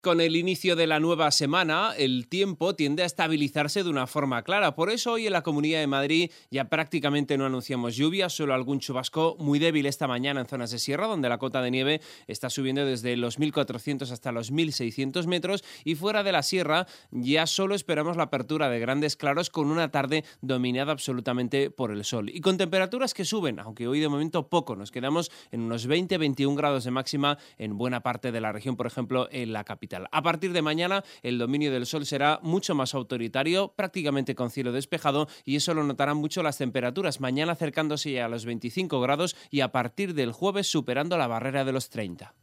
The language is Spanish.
Con el inicio de la nueva semana, el tiempo tiende a estabilizarse de una forma clara. Por eso hoy en la Comunidad de Madrid ya prácticamente no anunciamos lluvia, solo algún chubasco muy débil esta mañana en zonas de sierra, donde la cota de nieve está subiendo desde los 1.400 hasta los 1.600 metros, y fuera de la sierra ya solo esperamos la apertura de grandes claros con una tarde dominada absolutamente por el sol. Y con temperaturas que suben, aunque hoy de momento poco, nos quedamos en unos 20-21 grados de máxima en buena parte de la región, por ejemplo en la capital. A partir de mañana, el dominio del sol será mucho más autoritario, prácticamente con cielo despejado, y eso lo notarán mucho las temperaturas. Mañana acercándose ya a los 25 grados y a partir del jueves superando la barrera de los 30.